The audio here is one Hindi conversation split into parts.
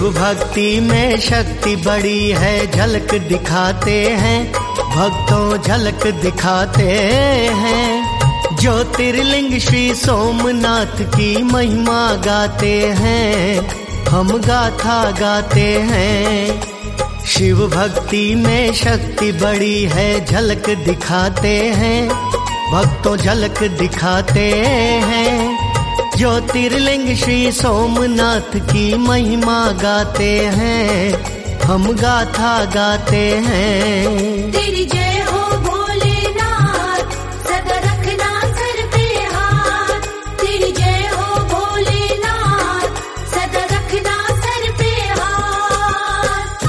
शिव भक्ति में शक्ति बड़ी है, झलक दिखाते हैं भक्तों, झलक दिखाते हैं। ज्योतिर्लिंग श्री सोमनाथ की महिमा गाते हैं, हम गाथा गाते हैं। शिव भक्ति में शक्ति बड़ी है, झलक दिखाते हैं भक्तों, झलक दिखाते हैं। ज्योतिर्लिंग श्री सोमनाथ की महिमा गाते हैं, हम गाथा गाते हैं। तेरी जय हो भोलेनाथ, सदा रखना सर पे हाथ। तेरी जय हो भोलेनाथ, सदा रखना सर पे हाथ।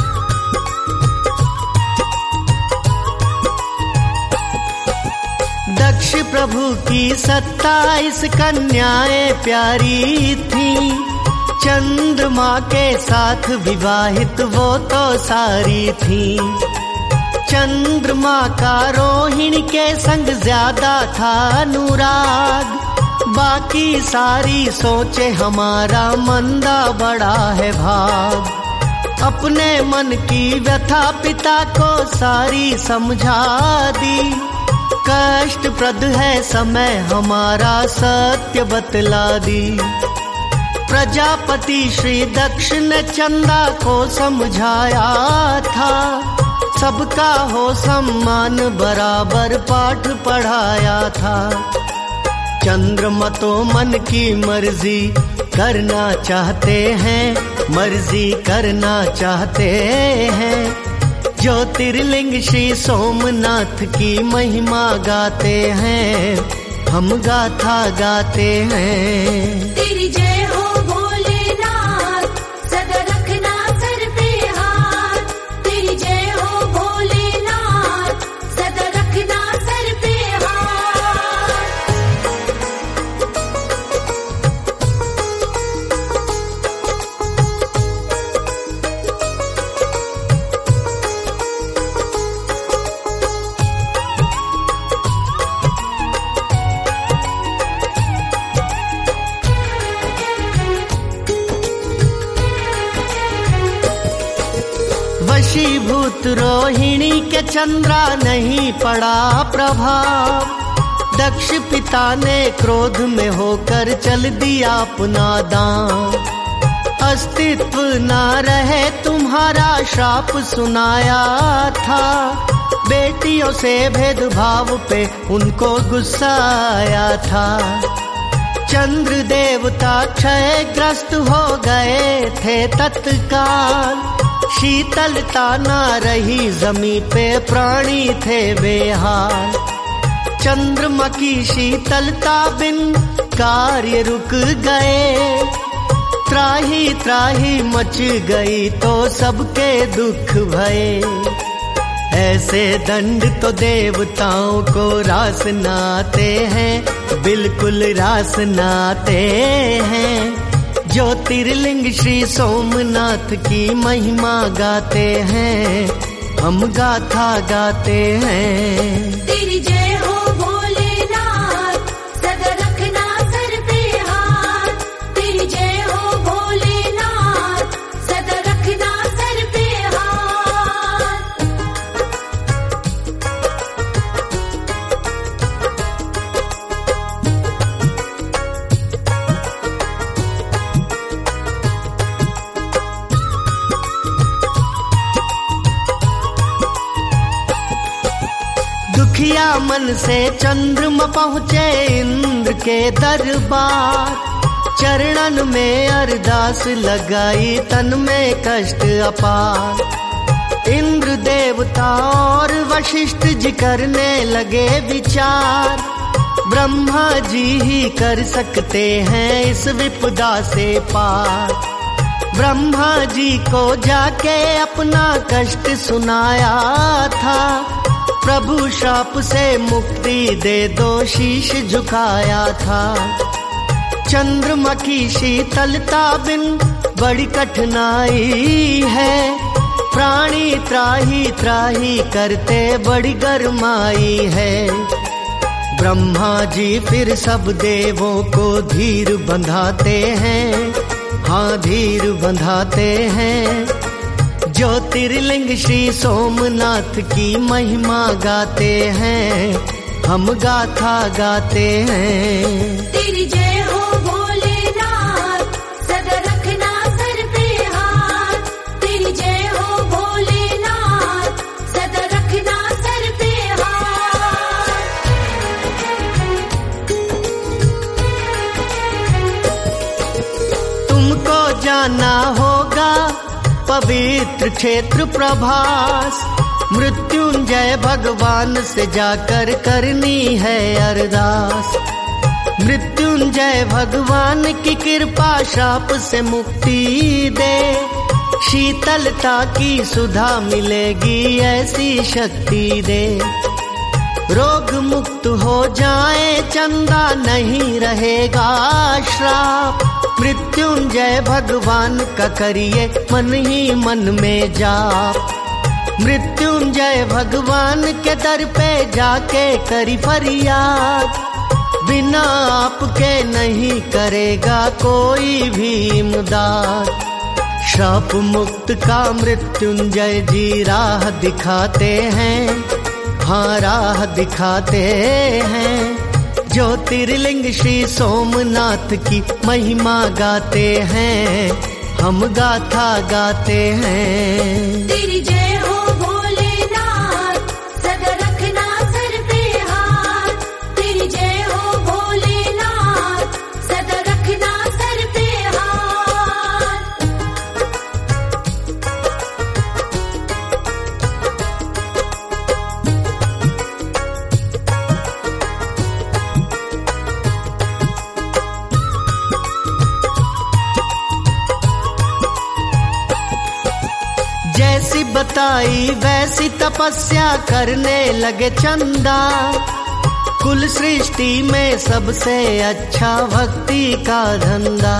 दक्ष प्रभु की 27 कन्याएं प्यारी थीं, चंद्रमा के साथ विवाहित वो तो सारी थीं। चंद्रमा का रोहिणी के संग ज्यादा था अनुराग, बाकी सारी सोचे हमारा मंदा बड़ा है भाग। अपने मन की व्यथा पिता को सारी समझा दी, कष्ट प्रद है समय हमारा सत्य बतला दी। प्रजापति श्री दक्ष ने चंदा को समझाया था, सबका हो सम्मान बराबर पाठ पढ़ाया था। चंद्रमा तो मन की मर्जी करना चाहते हैं, मर्जी करना चाहते हैं। ज्योतिर्लिंग श्री सोमनाथ की महिमा गाते हैं, हम गाथा गाते हैं। तेरी जय हो भोलेनाथ, सदा रखना सर पे हाथ। तेरी जय हो भोलेनाथ, सदा रखना सर पे हाथ। वशीभूत रोहिणी के चंद्रा नहीं पड़ा प्रभाव, दक्ष पिता ने क्रोध में होकर चल दिया अपना दांव। अस्तित्व ना रहे तुम्हारा श्राप सुनाया था, बेटियों से भेदभाव पे उनको गुस्सा आया था। चंद्र देवता क्षयग्रस्त हो गए थे तत्काल, शीतलता ना रही जमी पे प्राणी थे बेहाल। चंद्रमा की शीतलता बिन कार्य रुक गए, त्राही त्राही मच गई तो सबके दुख भये। ऐसे दंड तो देवताओं को रास नाते हैं, बिल्कुल रास नाते हैं। ज्योतिर्लिंग श्री सोमनाथ की महिमा गाते हैं, हम गाथा गाते हैं। तेरी जय हो भोलेनाथ, सदा रखना सर पे हाथ। तेरी जय हो भोलेनाथ, सदा रखना सर पे हाथ। दुखिया मन से चंद्रमा पहुँचे इंद्र के दरबार, चरणन में अरदास लगाई तन में कष्ट अपार। इंद्र देवता और वशिष्ठ जी करने लगे विचार, ब्रह्मा जी ही कर सकते हैं इस विपदा से पार। ब्रह्मा जी को जाके अपना कष्ट सुनाया था, प्रभु शाप से मुक्ति दे दो शीश झुकाया था। चंद्रमा की शीतलता बिन बड़ी कठिनाई है, प्राणी त्राही त्राही करते बड़ी गरमाई है। ब्रह्मा जी फिर सब देवों को धीर बंधाते हैं, हाँ धीर बंधाते हैं। ज्योतिर्लिंग श्री सोमनाथ की महिमा गाते हैं, हम गाथा गाते हैं। तेरी जय हो भोलेनाथ, सदा रखना सर पे हाथ। तेरी जय हो भोलेनाथ, सदा रखना सर पे हाथ। तुमको जाना होगा पवित्र क्षेत्र प्रभास, मृत्युंजय भगवान से जाकर करनी है अरदास। मृत्युंजय भगवान की कृपा शाप से मुक्ति दे, शीतलता की सुधा मिलेगी ऐसी शक्ति दे। रोग मुक्त हो जाए चंदा, नहीं रहेगा श्राप। मृत्युंजय भगवान का करिए मन ही मन में जाप। मृत्युंजय भगवान के दर पे जाके करी फरियाद, बिना आपके नहीं करेगा कोई भी इमदाद। श्राप मुक्त का मृत्युंजय जी राह दिखाते हैं, हाँ राह दिखाते हैं। ज्योतिर्लिंग श्री सोमनाथ की महिमा गाते हैं, हम गाथा गाते हैं। तेरी जय हो भोलेनाथ, सदा रखना सर पे हाथ। तेरी जय हो भोलेनाथ, सदा रखना सर पे हाथ। जैसी बताई वैसी तपस्या करने लगे चंदा, कुल सृष्टि में सबसे अच्छा भक्ति का धंधा।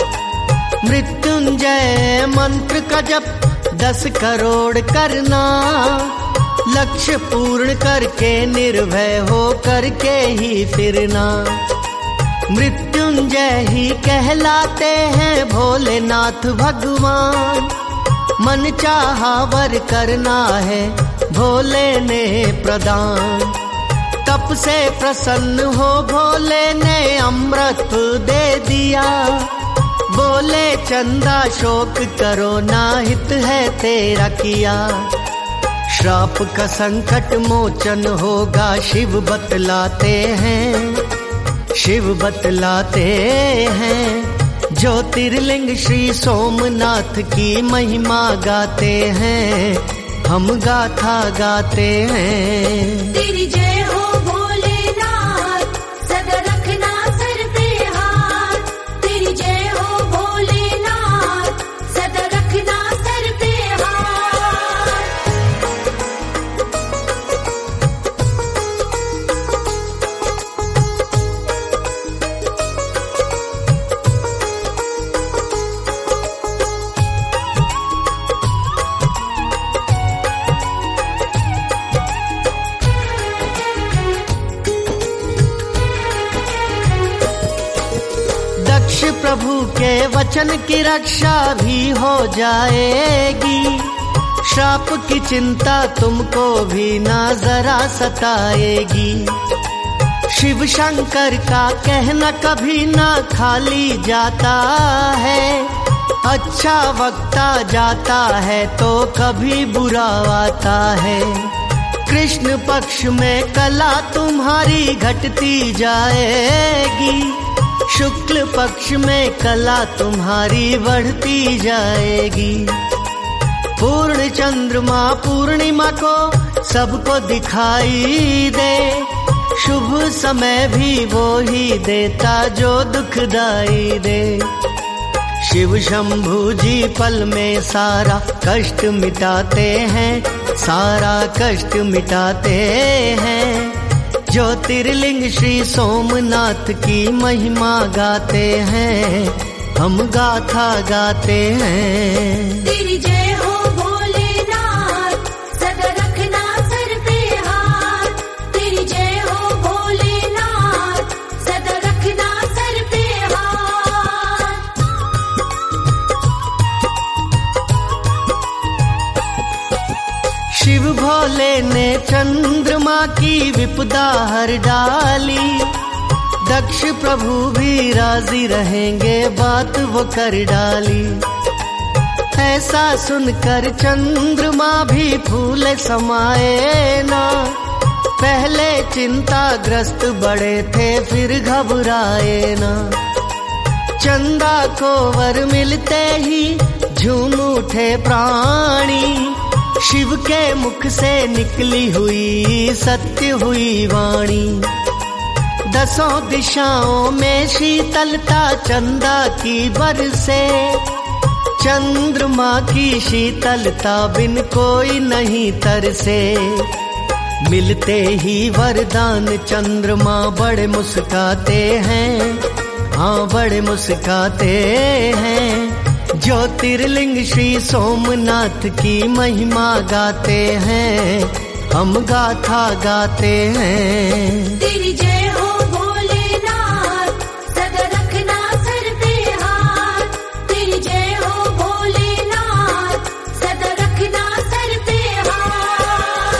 मृत्युंजय मंत्र का जप 10 करोड़ करना, लक्ष्य पूर्ण करके निर्भय हो करके ही फिरना। मृत्युंजय ही कहलाते हैं भोलेनाथ भगवान, मन चाहा वर करना है भोले ने प्रदान। तप से प्रसन्न हो भोले ने अमृत दे दिया, बोले चंदा शोक करो ना हित है तेरा किया। श्राप का संकट मोचन होगा शिव बतलाते हैं, शिव बतलाते हैं। ज्योतिर्लिंग श्री सोमनाथ की महिमा गाते हैं, हम गाथा गाते हैं। तेरी जय हो भोलेनाथ, सदा रखना सर पे हाथ। तेरी जय हो भोलेनाथ, सदा रखना सर पे हाथ। दक्ष प्रभु के वचन की रक्षा भी हो जाएगी, श्राप की चिंता तुमको भी ना जरा सताएगी। शिव शंकर का कहना कभी ना खाली जाता है, अच्छा वक्त आ जाता है तो कभी बुरा आता है। कृष्ण पक्ष में कला तुम्हारी घटती जाएगी, शुक्ल पक्ष में कला तुम्हारी बढ़ती जाएगी। पूर्ण चंद्रमा पूर्णिमा को सबको दिखाई दे, शुभ समय भी वो ही देता जो दुखदाई दे। शिव शंभु जी पल में सारा कष्ट मिटाते हैं, सारा कष्ट मिटाते हैं। ज्योतिर्लिंग श्री सोमनाथ की महिमा गाते हैं, हम गाथा गाते हैं। तेरी जय हो भोलेनाथ, सदा रखना सर पे हाथ। तेरी जय हो भोलेनाथ, सदा रखना सर पे हाथ। भोले ने चंद्रमा की विपदा हर डाली, दक्ष प्रभु भी राजी रहेंगे बात वो कर डाली। ऐसा सुनकर चंद्रमा भी फूले समाए ना, पहले चिंताग्रस्त बड़े थे फिर घबराए ना। चंदा को वर मिलते ही झूम उठे प्राणी, शिव के मुख से निकली हुई सत्य हुई वाणी। दसों दिशाओं में शीतलता चंदा की बरसे, चंद्रमा की शीतलता बिन कोई नहीं तरसे। मिलते ही वरदान चंद्रमा बड़े मुस्काते हैं, हाँ बड़े मुस्काते हैं। ज्योतिर्लिंग श्री सोमनाथ की महिमा गाते हैं, हम गाथा गाते हैं। तेरी जय हो भोलेनाथ, सदा रखना सर पे हाथ। तेरी जय हो भोलेनाथ, सदा रखना सर पे हाथ।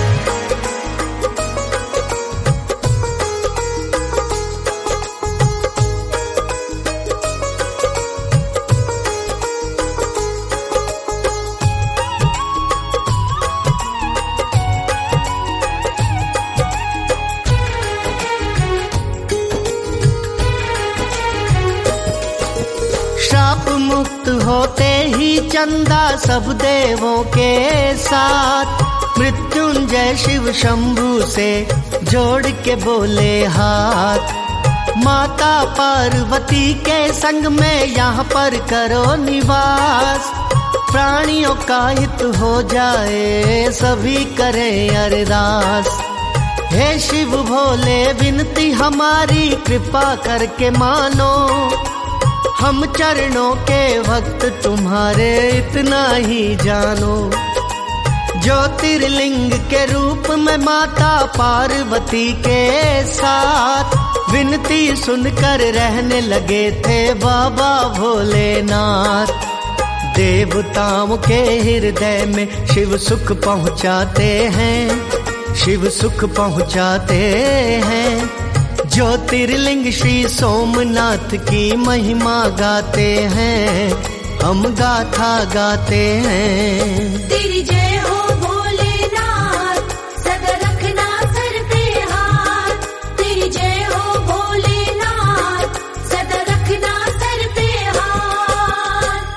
श्राप मुक्त होते ही चंदा सब देवों के साथ, मृत्युंजय शिव शंभु से जोड़ के बोले हाथ। माता पार्वती के संग में यहाँ पर करो निवास, प्राणियों का हित हो जाए सभी करें अरदास। हे शिव भोले विनती हमारी कृपा करके मानो, हम चरणों के भक्त तुम्हारे इतना ही जानो। ज्योतिर्लिंग के रूप में माता पार्वती के साथ, विनती सुनकर रहने लगे थे बाबा भोलेनाथ। देवताओं के हृदय में शिव सुख पहुँचाते हैं, शिव सुख पहुँचाते हैं। ज्योतिर्लिंग श्री सोमनाथ की महिमा गाते हैं, हम गाथा गाते हैं। तेरी जय हो भोलेनाथ, सदा रखना सर पे हाथ। तेरी जय हो भोलेनाथ, सदा रखना सर पे हाथ।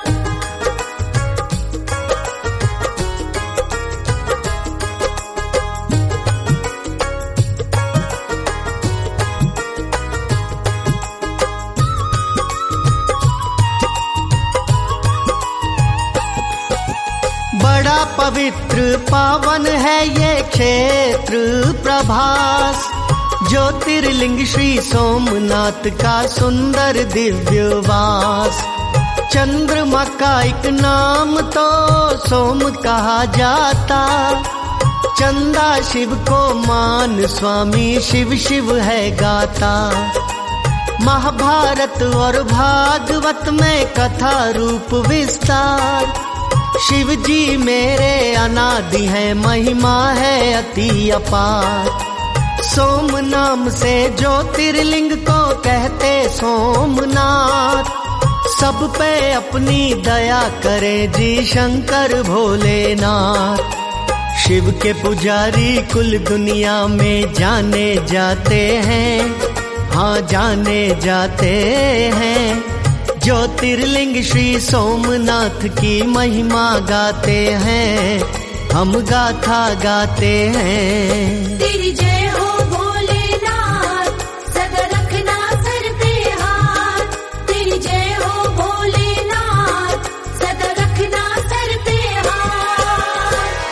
बड़ा पवित्र पावन है ये क्षेत्र प्रभास, ज्योतिर्लिंग श्री सोमनाथ का सुंदर दिव्य वास। चंद्रमा का एक नाम तो सोम कहा जाता, चंदा शिव को मान स्वामी शिव शिव है गाता। महाभारत और भागवत में कथा रूप विस्तार, शिव जी मेरे अनादि है महिमा है अति अपार। सोम नाम से ज्योतिर्लिंग को कहते सोमनाथ, सब पे अपनी दया करे जी शंकर भोलेनाथ। शिव के पुजारी कुल दुनिया में जाने जाते हैं, हाँ जाने जाते हैं। ज्योतिर्लिंग श्री सोमनाथ की महिमा गाते हैं, हम गाथा गाते हैं। तेरी जय हो भोलेनाथ, सदा रखना सर पे हाथ। तेरी जय हो भोलेनाथ, सदा रखना सर पे हाथ।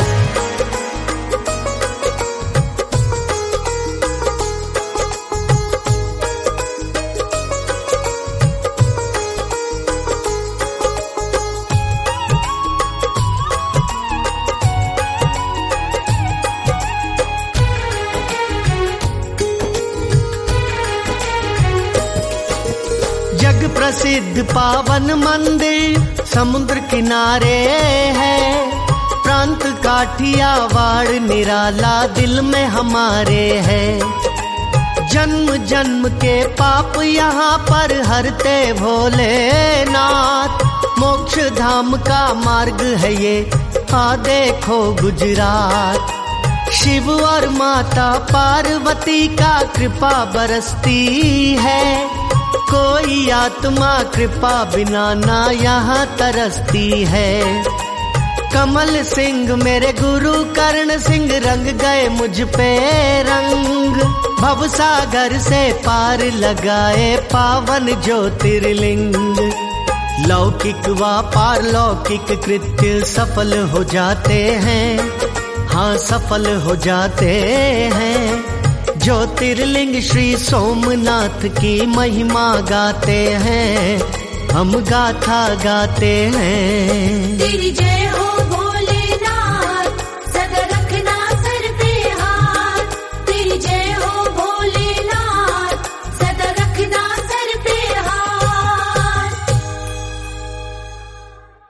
जग प्रसिद्ध पावन मंदिर समुद्र किनारे है, प्रांत का काठियावाड़ निराला दिल में हमारे है। जन्म जन्म के पाप यहाँ पर हरते भोलेनाथ। मोक्ष धाम का मार्ग है ये, आ देखो गुजरात। शिव और माता पार्वती का कृपा बरसती है। कोई आत्मा कृपा बिना ना यहाँ तरसती है। कमल सिंह मेरे गुरु कर्ण सिंह रंग गए मुझ पे रंग। भवसागर से पार लगाए पावन ज्योतिर्लिंग। लौकिक व पारलौकिक कृत्य सफल हो जाते हैं, हाँ सफल हो जाते हैं। ज्योतिर्लिंग श्री सोमनाथ की महिमा गाते हैं, हम गाथा गाते हैं। तेरी